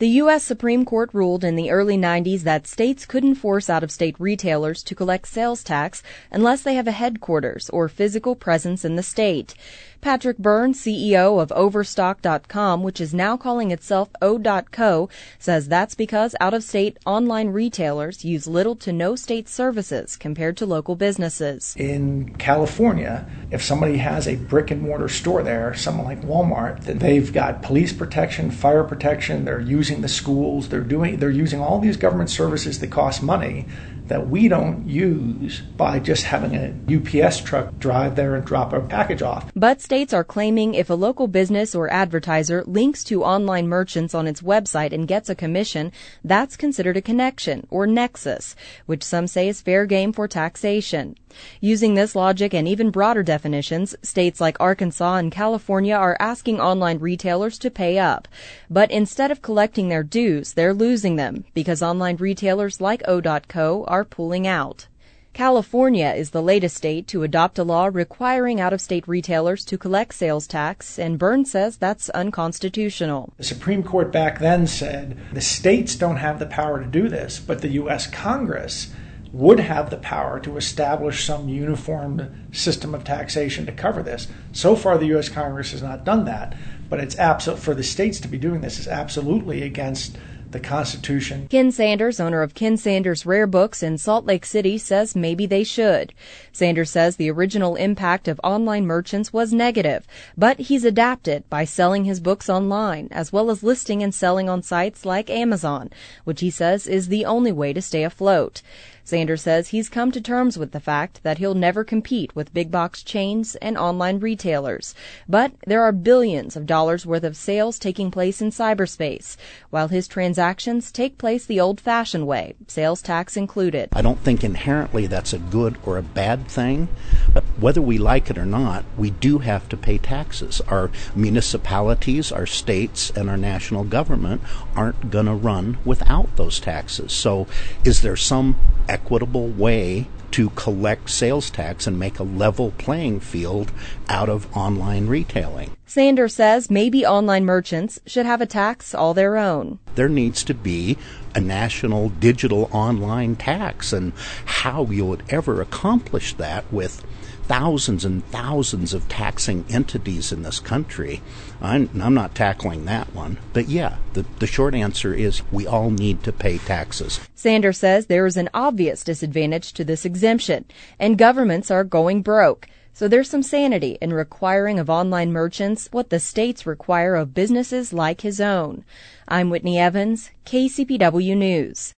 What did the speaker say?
The U.S. Supreme Court ruled in the early 90s that states couldn't force out-of-state retailers to collect sales tax unless they have a headquarters or physical presence in the state. Patrick Byrne, CEO of Overstock.com, which is now calling itself O.co, says that's because out-of-state online retailers use little to no state services compared to local businesses. In California, if somebody has a brick-and-mortar store there, someone like Walmart, then they've got police protection, fire protection, they're using the schools, they're using all these government services that cost money that we don't use by just having a UPS truck drive there and drop a package off. But states are claiming if a local business or advertiser links to online merchants on its website and gets a commission, that's considered a connection, or nexus, which some say is fair game for taxation. Using this logic and even broader definitions, states like Arkansas and California are asking online retailers to pay up. But instead of collecting their dues, they're losing them because online retailers like O.co are pulling out. California is the latest state to adopt a law requiring out-of-state retailers to collect sales tax, and Byrne says that's unconstitutional. The Supreme Court back then said the states don't have the power to do this, but the U.S. Congress would have the power to establish some uniform system of taxation to cover this. So far, the U.S. Congress has not done that, but it's for the states to be doing this is absolutely against the Constitution. Ken Sanders, owner of Ken Sanders Rare Books in Salt Lake City, says maybe they should. Sanders says the original impact of online merchants was negative, but he's adapted by selling his books online, as well as listing and selling on sites like Amazon, which he says is the only way to stay afloat. Sanders says he's come to terms with the fact that he'll never compete with big box chains and online retailers. But there are billions of dollars worth of sales taking place in cyberspace, while his transactions take place the old-fashioned way, sales tax included. I don't think inherently that's a good or a bad thing, but whether we like it or not, we do have to pay taxes. Our municipalities, our states, and our national government aren't going to run without those taxes. So is there some equitable way to collect sales tax and make a level playing field out of online retailing? Sanders says maybe online merchants should have a tax all their own. There needs to be a national digital online tax, and how you would ever accomplish that with thousands and thousands of taxing entities in this country, I'm not tackling that one. But yeah, the short answer is we all need to pay taxes. Sanders says there is an obvious disadvantage to this exemption, and governments are going broke. So there's some sanity in requiring of online merchants what the states require of businesses like his own. I'm Whitney Evans, KCPW News.